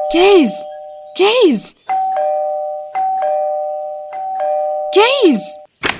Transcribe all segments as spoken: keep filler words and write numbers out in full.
Gaze! Gaze! Gaze!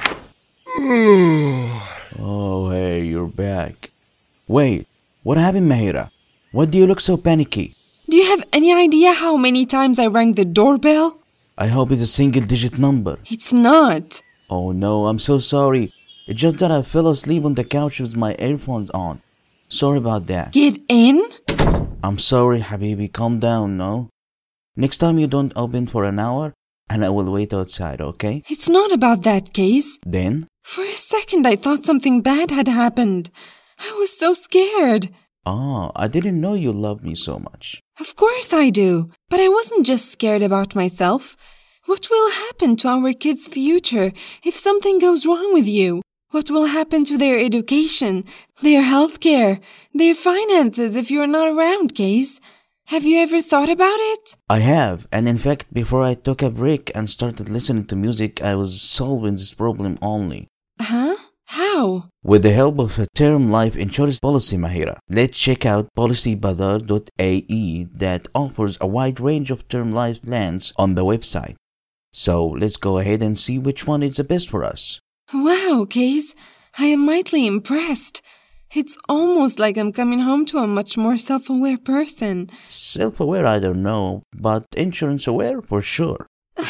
Oh, hey, you're back. Wait, what happened, Mahira? What do you look so panicky? Do you have any idea how many times I rang the doorbell? I hope it's a single-digit number. It's not. Oh no, I'm so sorry. It's just that I fell asleep on the couch with my earphones on. Sorry about that. Get in? I'm sorry, Habibi. Calm down, no? Next time you don't open for an hour, and I will wait outside, okay? It's not about that, Gaze. Then? For a second I thought something bad had happened. I was so scared. Oh, I didn't know you loved me so much. Of course I do. But I wasn't just scared about myself. What will happen to our kids' future if something goes wrong with you? What will happen to their education, their healthcare, their finances if you're not around, Gaze? Have you ever thought about it? I have, and in fact, before I took a break and started listening to music, I was solving this problem only. Huh? How? With the help of a term life insurance policy, Mahira. Let's check out policy bazaar dot a e that offers a wide range of term life plans on the website. So let's go ahead and see which one is the best for us. Wow, Gaze, I am mightily impressed. It's almost like I'm coming home to a much more self-aware person. Self-aware, I don't know, but insurance-aware for sure.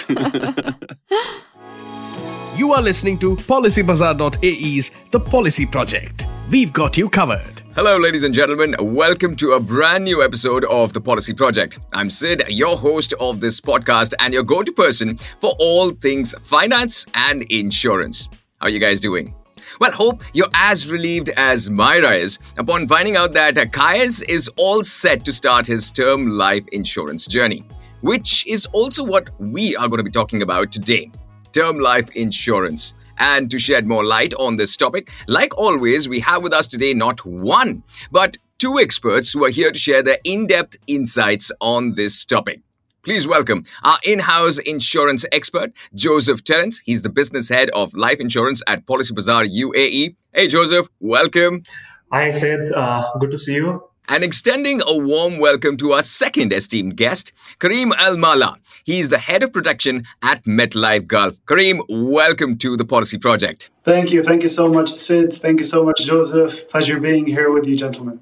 You are listening to policy bazaar dot a e's The Policy Project. We've got you covered. Hello, ladies and gentlemen. Welcome to a brand new episode of The Policy Project. I'm Sid, your host of this podcast and your go-to person for all things finance and insurance. How are you guys doing? Well, hope you're as relieved as Myra is upon finding out that Kayes is all set to start his term life insurance journey, which is also what we are going to be talking about today. Term life insurance. And to shed more light on this topic, like always, we have with us today not one, but two experts who are here to share their in-depth insights on this topic. Please welcome our in-house insurance expert, Joseph Terence. He's the business head of life insurance at Policy Bazaar U A E. Hey, Joseph, welcome. Hi, Sid. Uh, good to see you. And extending a warm welcome to our second esteemed guest, Kareem Al-Mala. He's the head of production at MetLife Gulf. Kareem, welcome to the Policy Project. Thank you. Thank you so much, Sid. Thank you so much, Joseph. Pleasure being here with you, gentlemen.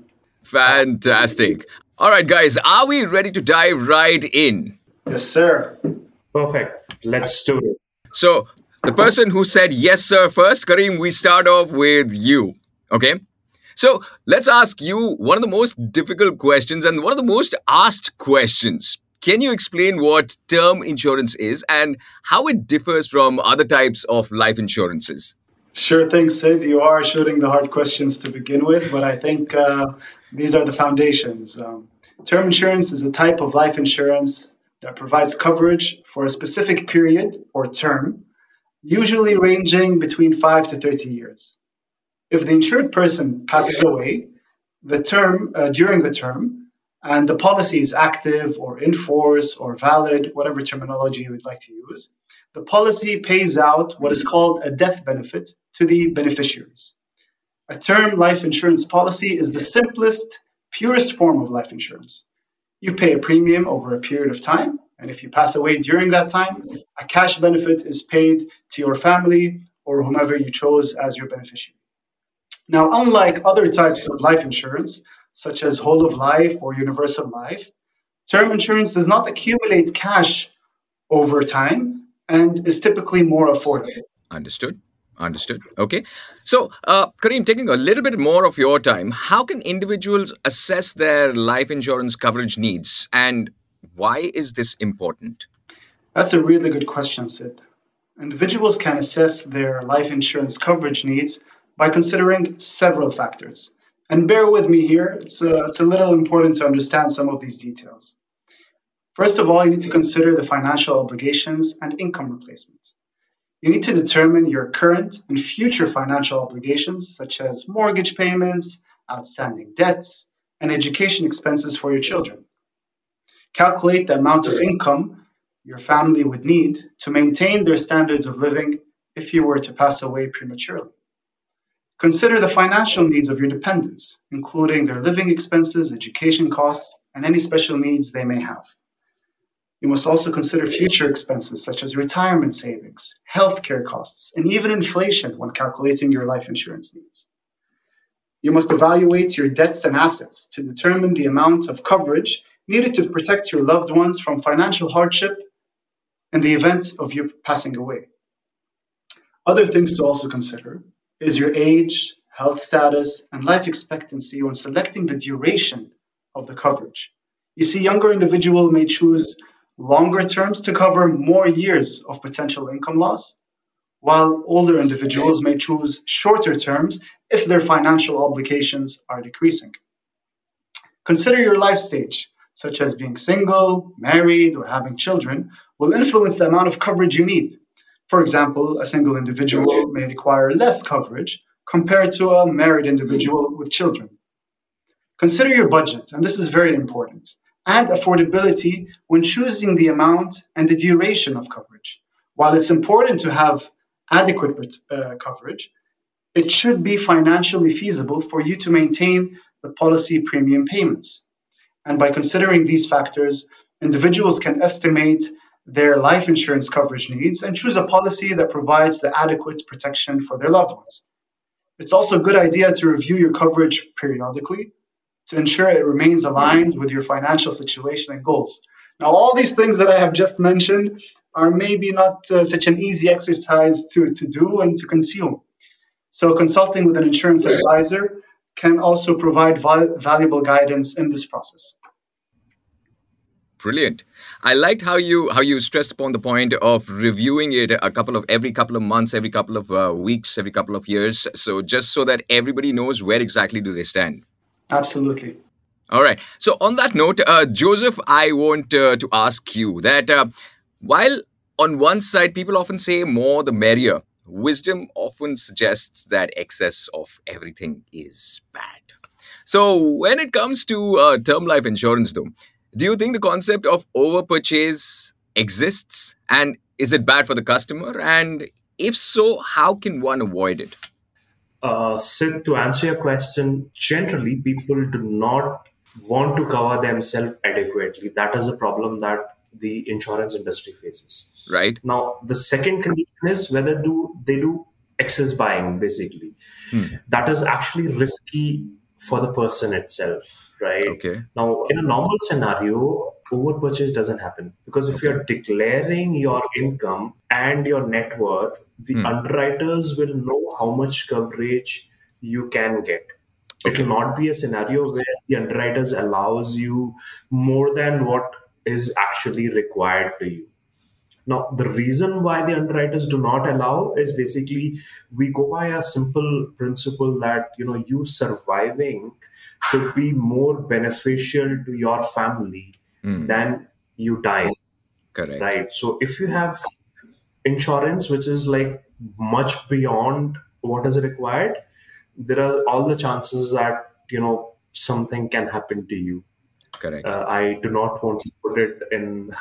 Fantastic. All right, guys, are we ready to dive right in? Yes, sir. Perfect. Let's do it. So, the person who said yes, sir, first, Kareem, we start off with you. Okay? So, let's ask you one of the most difficult questions and one of the most asked questions. Can you explain what term insurance is and how it differs from other types of life insurances? Sure thing, Sid. You are shooting the hard questions to begin with, but I think uh, these are the foundations. Um, term insurance is a type of life insurance that provides coverage for a specific period or term, usually ranging between five to thirty years. If the insured person passes away, the term uh, during the term, and the policy is active or in force or valid, whatever terminology you would like to use, the policy pays out what is called a death benefit to the beneficiaries. A term life insurance policy is the simplest, purest form of life insurance. You pay a premium over a period of time, and if you pass away during that time, a cash benefit is paid to your family or whomever you chose as your beneficiary. Now, unlike other types of life insurance, such as whole of life or universal life, term insurance does not accumulate cash over time and is typically more affordable. Understood. Understood. Okay. So, uh, Kareem, taking a little bit more of your time, how can individuals assess their life insurance coverage needs and why is this important? That's a really good question, Sid. Individuals can assess their life insurance coverage needs by considering several factors. And bear with me here, it's a, it's a little important to understand some of these details. First of all, you need to consider the financial obligations and income replacement. You need to determine your current and future financial obligations, such as mortgage payments, outstanding debts, and education expenses for your children. Calculate the amount of income your family would need to maintain their standards of living if you were to pass away prematurely. Consider the financial needs of your dependents, including their living expenses, education costs, and any special needs they may have. You must also consider future expenses such as retirement savings, healthcare costs, and even inflation when calculating your life insurance needs. You must evaluate your debts and assets to determine the amount of coverage needed to protect your loved ones from financial hardship in the event of you passing away. Other things to also consider is your age, health status, and life expectancy when selecting the duration of the coverage. You see, younger individuals may choose longer terms to cover more years of potential income loss, while older individuals may choose shorter terms if their financial obligations are decreasing. Consider your life stage, such as being single, married, or having children, will influence the amount of coverage you need. For example, a single individual may require less coverage compared to a married individual with children. Consider your budget, and this is very important, and affordability when choosing the amount and the duration of coverage. While it's important to have adequate uh, coverage, it should be financially feasible for you to maintain the policy premium payments. And by considering these factors, individuals can estimate their life insurance coverage needs and choose a policy that provides the adequate protection for their loved ones. It's also a good idea to review your coverage periodically to ensure it remains aligned with your financial situation and goals. Now, all these things that I have just mentioned are maybe not uh, such an easy exercise to, to do and to consume. So consulting with an insurance advisor can also provide val- valuable guidance in this process. Brilliant. I liked how you how you stressed upon the point of reviewing it a couple of every couple of months, every couple of uh, weeks, every couple of years. So just so that everybody knows where exactly do they stand. Absolutely. All right. So on that note, uh, Joseph, I want uh, to ask you that uh, while on one side people often say more the merrier, wisdom often suggests that excess of everything is bad. So when it comes to uh, term life insurance, though, do you think the concept of overpurchase exists, and is it bad for the customer? And if so, how can one avoid it? Uh, Sid, to answer your question, generally people do not want to cover themselves adequately. That is a problem that the insurance industry faces. Right. Now, the second condition is whether do they do excess buying, basically. Hmm. That is actually risky for the person itself, right? Okay. Now, in a normal scenario, overpurchase doesn't happen because if okay. you're declaring your income and your net worth, the hmm. underwriters will know how much coverage you can get. Okay. It will not be a scenario where the underwriters allows you more than what is actually required to you. Now, the reason why the underwriters do not allow is basically we go by a simple principle that, you know, you surviving should be more beneficial to your family mm. than you dying. Correct. Right. So if you have insurance, which is like much beyond what is required, there are all the chances that, you know, something can happen to you. Correct. Uh, I do not want to put it in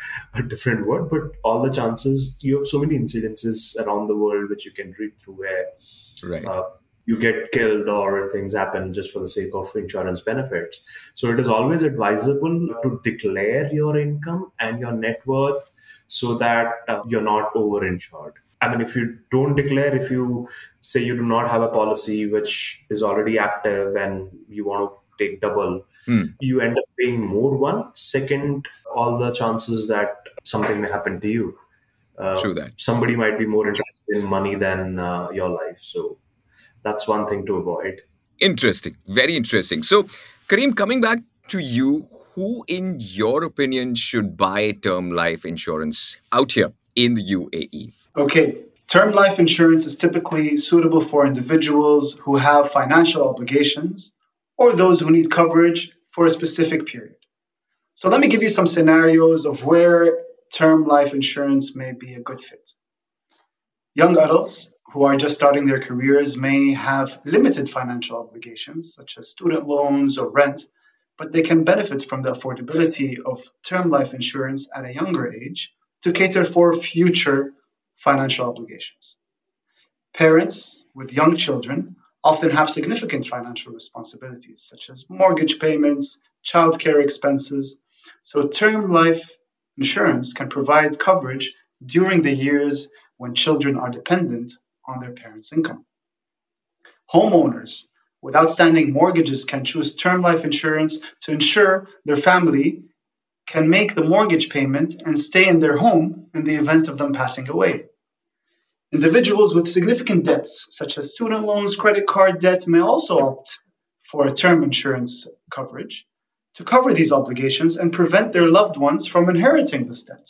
a different word, but all the chances, you have so many incidences around the world which you can read through where right. uh, you get killed or things happen just for the sake of insurance benefits. So it is always advisable to declare your income and your net worth so that uh, you're not overinsured. I mean, if you don't declare, if you say you do not have a policy which is already active and you want to take double, Hmm. you end up paying more. One. Second, all the chances that something may happen to you. Uh, True that. Somebody might be more interested in money than uh, your life. So that's one thing to avoid. Interesting. Very interesting. So, Kareem, coming back to you, who in your opinion should buy term life insurance out here in the U A E? Okay. Term life insurance is typically suitable for individuals who have financial obligations or those who need coverage for a specific period. So let me give you some scenarios of where term life insurance may be a good fit. Young adults who are just starting their careers may have limited financial obligations, such as student loans or rent, but they can benefit from the affordability of term life insurance at a younger age to cater for future financial obligations. Parents with young children often have significant financial responsibilities, such as mortgage payments, childcare expenses. So term life insurance can provide coverage during the years when children are dependent on their parents' income. Homeowners with outstanding mortgages can choose term life insurance to ensure their family can make the mortgage payment and stay in their home in the event of them passing away. Individuals with significant debts, such as student loans, credit card debt, may also opt for a term insurance coverage to cover these obligations and prevent their loved ones from inheriting this debt.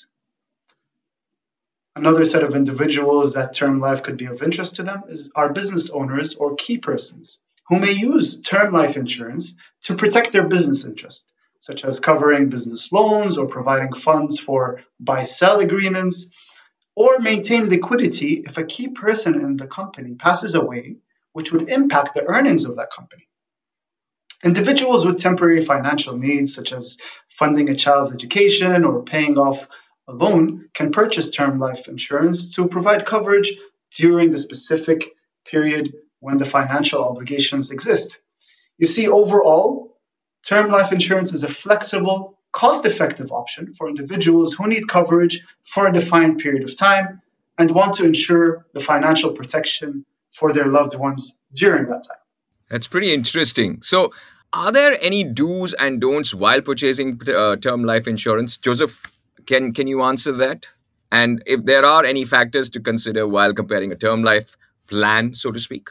Another set of individuals that term life could be of interest to them is our business owners or key persons who may use term life insurance to protect their business interest, such as covering business loans or providing funds for buy-sell agreements, or maintain liquidity if a key person in the company passes away, which would impact the earnings of that company. Individuals with temporary financial needs, such as funding a child's education or paying off a loan, can purchase term life insurance to provide coverage during the specific period when the financial obligations exist. You see, overall, term life insurance is a flexible, cost-effective option for individuals who need coverage for a defined period of time and want to ensure the financial protection for their loved ones during that time. That's pretty interesting. So, are there any do's and don'ts while purchasing uh, term life insurance? Joseph, can, can you answer that? And if there are any factors to consider while comparing a term life plan, so to speak?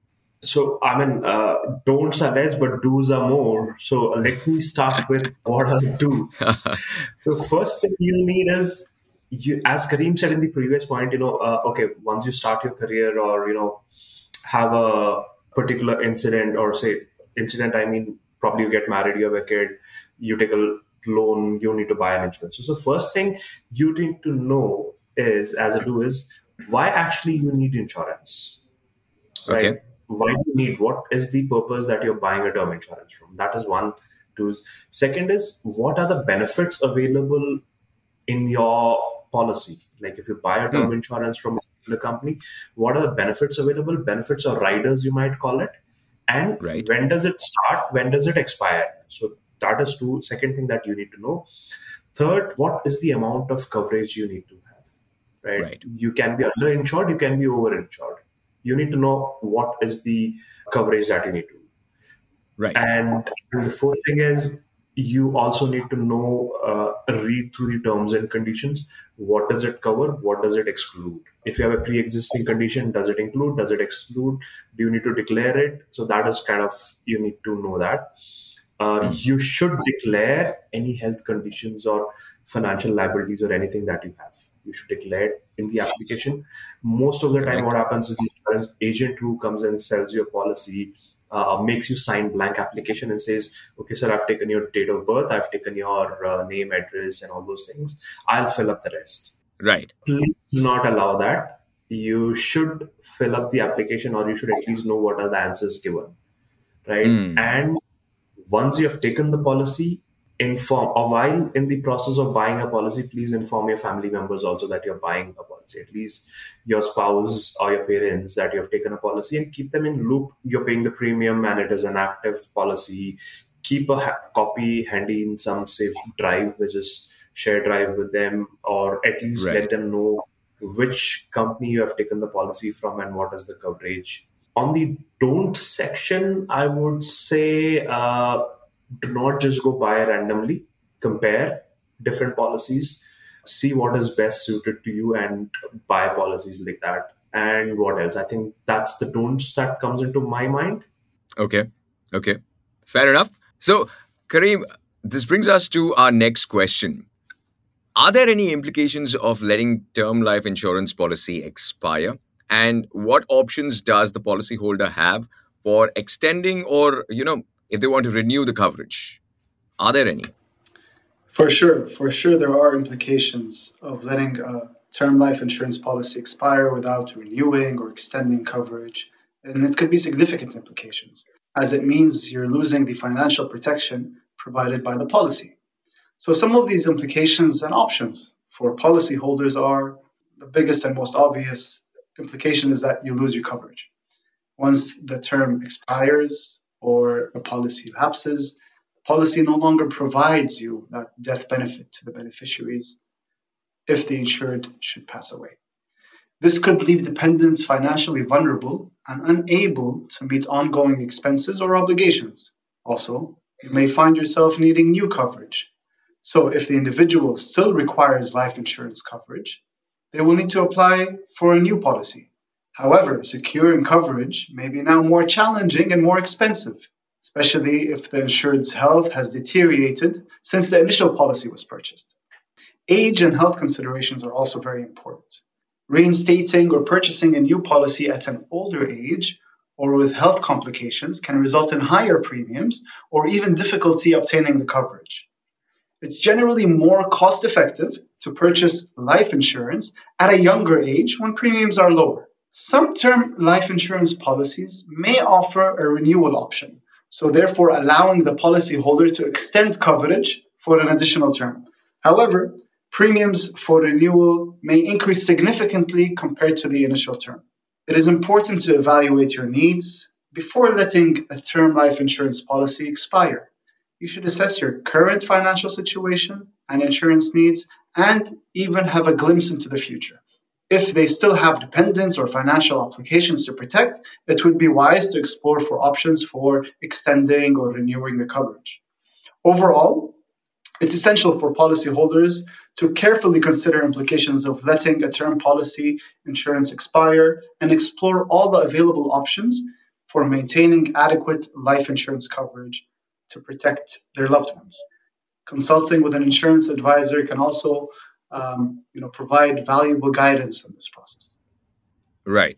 So, I mean, uh, don'ts are less, but do's are more. So, let me start with what are do's. So, first thing you need is, you, as Kareem said in the previous point, you know, uh, okay, once you start your career or, you know, have a particular incident or say, incident, I mean, probably you get married, you have a kid, you take a loan, you need to buy an insurance. So, so first thing you need to know is, as a do is, why actually you need insurance, right? Okay. Why do you need, what is the purpose that you're buying a term insurance from? That is one. Two. Second is, what are the benefits available in your policy? Like if you buy a term hmm. insurance from a company, what are the benefits available? Benefits or riders, you might call it. And right. when does it start? When does it expire? So that is two. Second thing that you need to know. Third, what is the amount of coverage you need to have? Right. right. You can be underinsured, you can be overinsured. You need to know what is the coverage that you need to. Right. And the fourth thing is, you also need to know, uh, read through the terms and conditions. What does it cover? What does it exclude? If you have a pre-existing condition, does it include? Does it exclude? Do you need to declare it? So that is kind of, you need to know that. Uh, mm. You should declare any health conditions or financial liabilities or anything that you have. You should declare it in the application. Most of the time, Correct. What happens is the insurance agent who comes and sells your policy uh, makes you sign blank application and says, okay, sir, I've taken your date of birth, I've taken your uh, name, address, and all those things. I'll fill up the rest. Right. Please do not allow that. You should fill up the application, or you should at least know what are the answers given. Right. Mm. And once you have taken the policy, inform, or while in the process of buying a policy, please inform your family members also that you're buying a policy, at least your spouse or your parents, that you have taken a policy, and keep them in loop. You're paying the premium and it is an active policy. Keep a ha- copy handy in some safe drive, which is share drive with them, or at least right. let them know which company you have taken the policy from and what is the coverage. On the don't section, I would say, uh, do not just go buy randomly. Compare different policies, see what is best suited to you, and buy policies like that. And what else? I think that's the don'ts that comes into my mind. Okay. Okay. Fair enough. So, Kareem, this brings us to our next question. Are there any implications of letting term life insurance policy expire? And what options does the policyholder have for extending, or, you know, if they want to renew the coverage? Are there any? For sure. For sure, there are implications of letting a term life insurance policy expire without renewing or extending coverage. And it could be significant implications, as it means you're losing the financial protection provided by the policy. So some of these implications and options for policyholders are, the biggest and most obvious implication is that you lose your coverage. Once the term expires or the policy lapses, the policy no longer provides you that death benefit to the beneficiaries if the insured should pass away. This could leave dependents financially vulnerable and unable to meet ongoing expenses or obligations. Also, you may find yourself needing new coverage. So, if the individual still requires life insurance coverage, they will need to apply for a new policy. However, securing coverage may be now more challenging and more expensive, especially if the insured's health has deteriorated since the initial policy was purchased. Age and health considerations are also very important. Reinstating or purchasing a new policy at an older age or with health complications can result in higher premiums or even difficulty obtaining the coverage. It's generally more cost-effective to purchase life insurance at a younger age when premiums are lower. Some term life insurance policies may offer a renewal option, so therefore allowing the policyholder to extend coverage for an additional term. However, premiums for renewal may increase significantly compared to the initial term. It is important to evaluate your needs before letting a term life insurance policy expire. You should assess your current financial situation and insurance needs and even have a glimpse into the future. If they still have dependents or financial obligations to protect, it would be wise to explore for options for extending or renewing the coverage. Overall, it's essential for policyholders to carefully consider implications of letting a term policy insurance expire and explore all the available options for maintaining adequate life insurance coverage to protect their loved ones. Consulting with an insurance advisor can also um, you know, provide valuable guidance in this process. Right.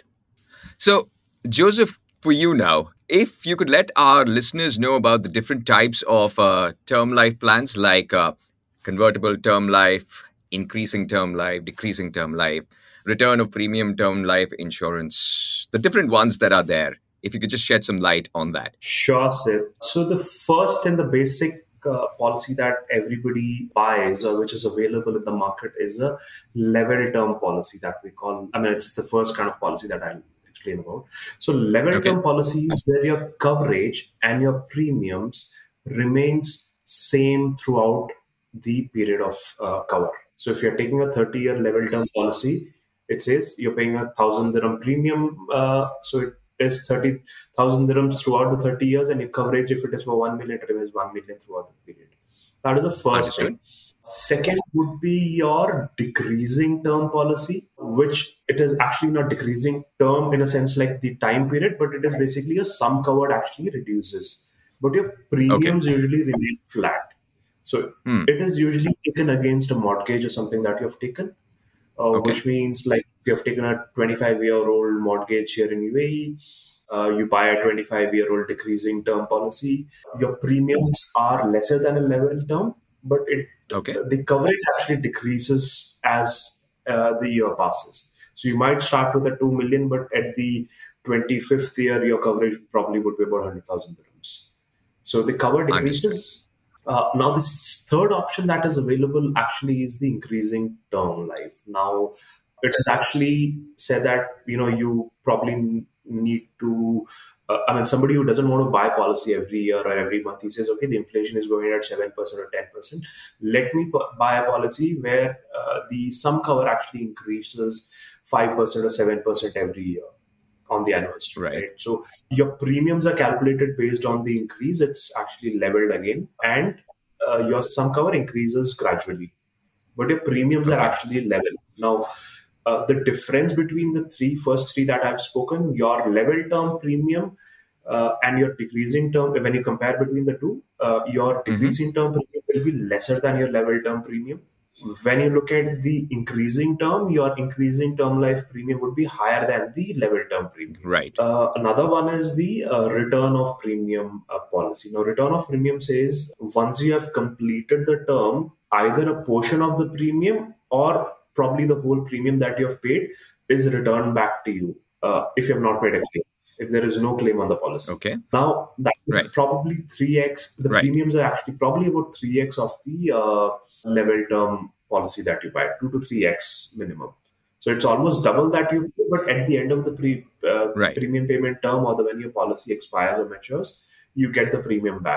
So, Joseph, for you now, if you could let our listeners know about the different types of uh, term life plans like uh, convertible term life, increasing term life, decreasing term life, return of premium term life insurance, the different ones that are there. If you could just shed some light on that. Sure, Sid. So the first and the basic uh, policy that everybody buys or which is available in the market is a level term policy that we call, I mean, it's the first kind of policy that I'll explain about. So level okay. term policy is where your coverage and your premiums remains same throughout the period of uh, cover. So if you're taking a thirty-year level term policy, it says you're paying a thousand dirham premium. Uh, so it is thirty thousand dirhams throughout the thirty years, and your coverage, if it is for one million, it remains one million throughout the period. That is the first Understood. thing. Second would be your decreasing term policy, which it is actually not decreasing term in a sense like the time period, but it is basically a sum covered actually reduces. But your premiums okay. usually remain flat. So hmm. it is usually taken against a mortgage or something that you have taken, uh, okay. which means like you have taken a twenty-five-year-old mortgage here in U A E, uh, you buy a twenty-five-year-old decreasing term policy. Your premiums are lesser than a level term, but it okay. the coverage actually decreases as uh, the year passes. So you might start with a two million, but at the twenty-fifth year, your coverage probably would be about one hundred thousand dirhams. So the cover decreases. Uh, now, this third option that is available actually is the increasing term life. Now, it is actually said that, you know, you probably need to, uh, I mean, somebody who doesn't want to buy policy every year or every month, he says, okay, the inflation is going at seven percent or ten percent. Let me buy a policy where uh, the sum cover actually increases five percent or seven percent every year on the anniversary. Right. right. So your premiums are calculated based on the increase. It's actually leveled again. And uh, your sum cover increases gradually. But your premiums okay. are actually level. Now, uh, the difference between the three first three that I've spoken, your level term premium uh, and your decreasing term, when you compare between the two, uh, your decreasing mm-hmm. term premium will be lesser than your level term premium. When you look at the increasing term, your increasing term life premium would be higher than the level term premium. Right. Uh, another one is the uh, return of premium uh, policy. Now, return of premium says once you have completed the term, either a portion of the premium or probably the whole premium that you have paid is returned back to you uh, if you have not made a claim. If there is no claim on the policy. Okay. Now, that is right. probably three x. The right. premiums are actually probably about three x of the uh, level term policy that you buy, two to three x minimum. So it's almost double that you pay, but at the end of the pre, uh, right. premium payment term or the when your policy expires or matures, you get the premium back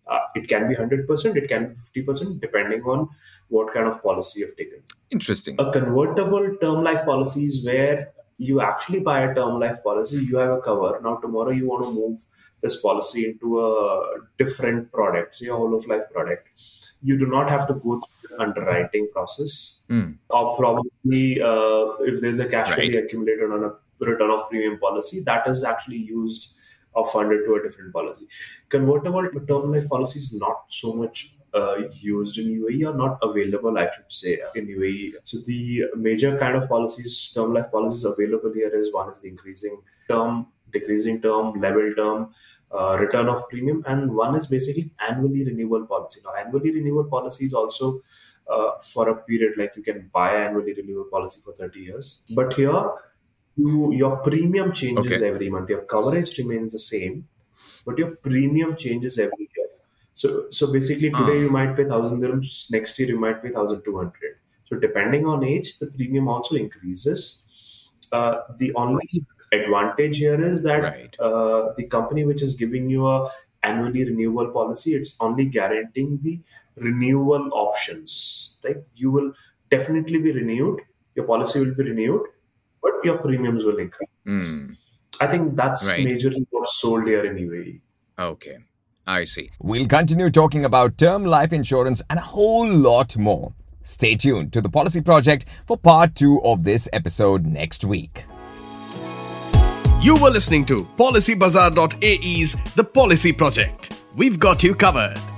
Uh, it can be one hundred percent, it can be fifty percent, depending on what kind of policy you've taken. Interesting. A convertible term life policy is where you actually buy a term life policy, you have a cover. Now, tomorrow you want to move this policy into a different product, say a whole of life product. You do not have to go through the underwriting process. Mm. Or probably uh, if there's a cash Right. value accumulated on a return of premium policy, that is actually used or funded to a different policy. Convertible term life policy is not so much uh, used in U A E, or not available, I should say, in U A E. So the major kind of policies, term life policies available here is one is the increasing term, decreasing term, level term, uh, return of premium, and one is basically annually renewal policy. Now, annually renewal policy is also uh, for a period, like you can buy annually renewal policy for thirty years. But here, you, your premium changes Okay. every month. Your coverage remains the same, but your premium changes every year. So, so basically, today Ah. you might pay one thousand dirhams, next year you might pay one thousand two hundred. So, depending on age, the premium also increases. Uh, the only advantage here is that Right. uh, the company which is giving you a annually renewal policy, it's only guaranteeing the renewal options. Right? You will definitely be renewed. Your policy will be renewed, but your premiums will increase. Mm. I think that's Right. majorly what's sold here in U A E. Okay. I see. We'll continue talking about term life insurance and a whole lot more. Stay tuned to the Policy Project for part two of this episode next week. You were listening to policy bazaar dot a e's The Policy Project. We've got you covered.